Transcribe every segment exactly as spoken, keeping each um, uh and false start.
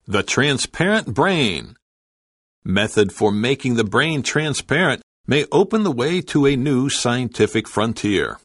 The transparent brain. Method for making the brain transparent may open the way to a new scientific frontier.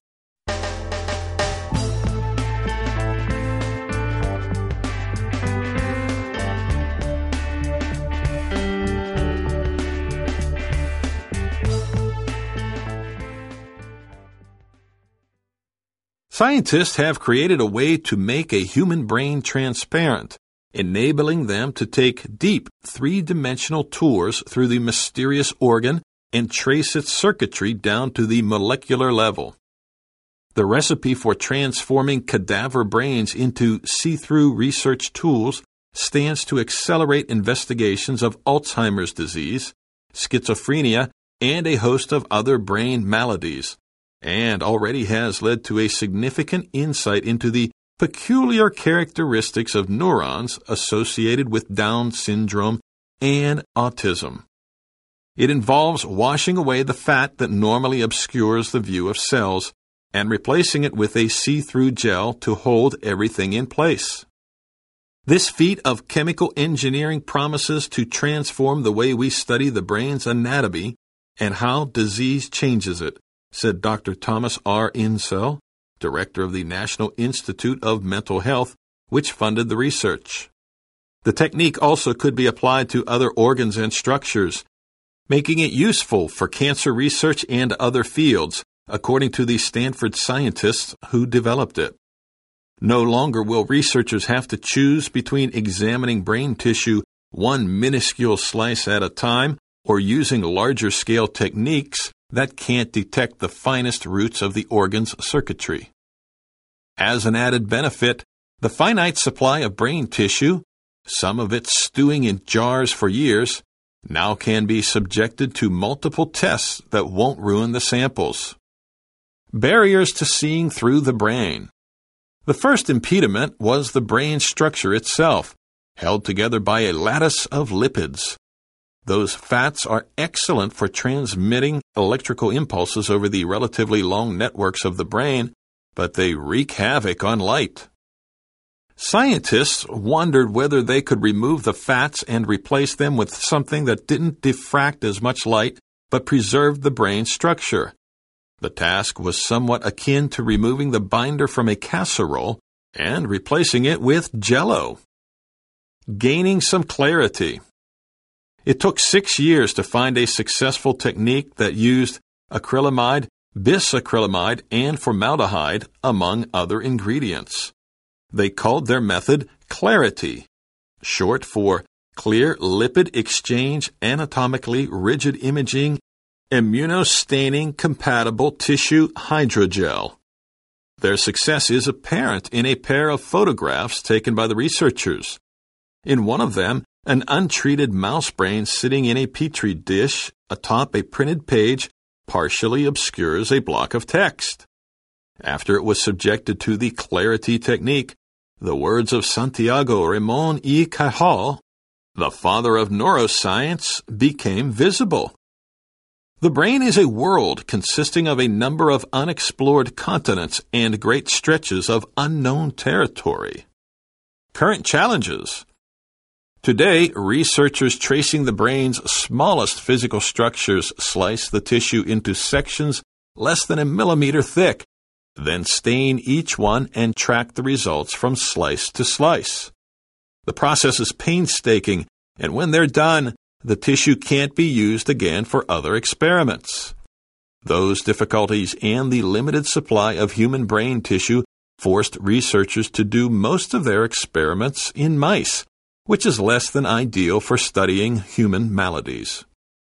Scientists have created a way to make a human brain transparent, enabling them to take deep three-dimensional tours through the mysterious organ and trace its circuitry down to the molecular level. The recipe for transforming cadaver brains into see-through research tools stands to accelerate investigations of Alzheimer's disease, schizophrenia, and a host of other brain maladies, and already has led to a significant insight into the peculiar characteristics of neurons associated with Down syndrome and autism. It involves washing away the fat that normally obscures the view of cells and replacing it with a see-through gel to hold everything in place. This feat of chemical engineering promises to transform the way we study the brain's anatomy and how disease changes it, said Doctor Thomas R. Insel, director of the National Institute of Mental Health, which funded the research. The technique also could be applied to other organs and structures, making it useful for cancer research and other fields, according to the Stanford scientists who developed it. No longer will researchers have to choose between examining brain tissue one minuscule slice at a time or using larger-scale techniques that can't detect the finest roots of the organ's circuitry. As an added benefit, the finite supply of brain tissue, some of it stewing in jars for years, now can be subjected to multiple tests that won't ruin the samples. Barriers to seeing through the brain. The first impediment was the brain structure itself, held together by a lattice of lipids. Those fats are excellent for transmitting electrical impulses over the relatively long networks of the brain, but they wreak havoc on light. Scientists wondered whether they could remove the fats and replace them with something that didn't diffract as much light but preserved the brain structure. The task was somewhat akin to removing the binder from a casserole and replacing it with Jell-O. Gaining some clarity. It took six years to find a successful technique that used acrylamide, bisacrylamide, and formaldehyde, among other ingredients. They called their method CLARITY, short for Clear Lipid Exchange Anatomically Rigid Imaging Immunostaining Compatible Tissue Hydrogel. Their success is apparent in a pair of photographs taken by the researchers. In one of them, an untreated mouse brain sitting in a petri dish atop a printed page partially obscures a block of text. After it was subjected to the CLARITY technique, the words of Santiago Ramon y Cajal, the father of neuroscience, became visible. The brain is a world consisting of a number of unexplored continents and great stretches of unknown territory. Current challenges. Today, researchers tracing the brain's smallest physical structures slice the tissue into sections less than a millimeter thick, then stain each one and track the results from slice to slice. The process is painstaking, and when they're done, the tissue can't be used again for other experiments. Those difficulties and the limited supply of human brain tissue forced researchers to do most of their experiments in mice, which is less than ideal for studying human maladies.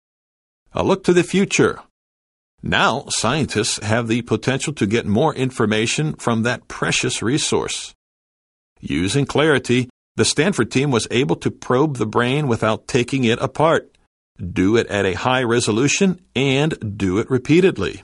A look to the future. Now, scientists have the potential to get more information from that precious resource. Using CLARITY, the Stanford team was able to probe the brain without taking it apart, do it at a high resolution, and do it repeatedly.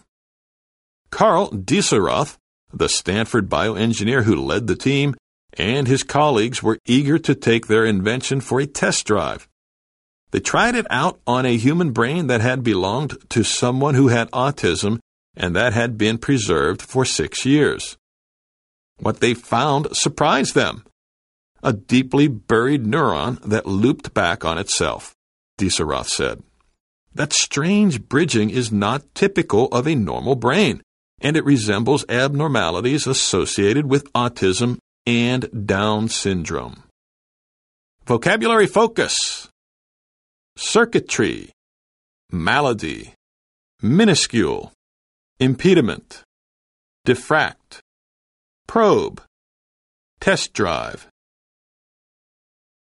Carl Dieseroth, the Stanford bioengineer who led the team, and his colleagues were eager to take their invention for a test drive. They tried it out on a human brain that had belonged to someone who had autism and that had been preserved for six years. What they found surprised them. a deeply buried neuron that looped back on itself, Dieseroth said. That strange bridging is not typical of a normal brain, and it resembles abnormalities associated with autism and Down syndrome. Vocabulary focus: circuitry, malady, minuscule, impediment, diffract, probe, test drive,